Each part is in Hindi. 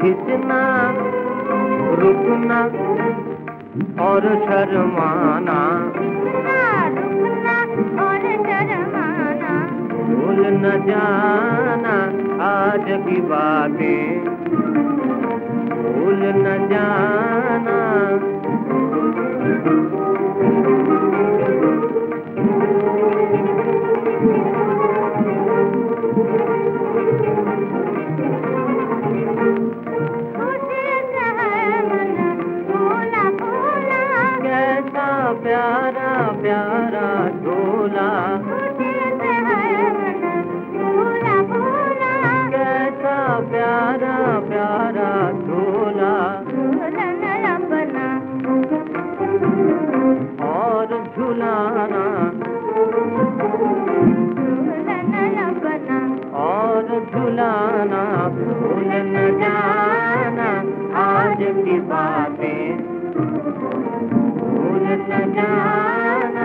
खिंचना, रुकना और शर्माना, रुकना और शर्माना, भूल न जाना आज की बातें, भूल न जाना। प्यारा प्यारा झोला, कैसा प्यारा प्यारा झोला, अपना और झुलाना, अपना और झुलाना, भूल न जाना आज की बातें, भूल न जाना।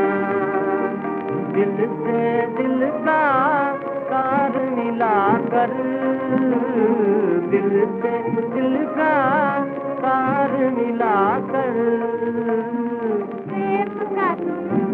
दिल से दिल का तार मिलाकर, दिल से दिल का तार मिलाकर, प्रेम का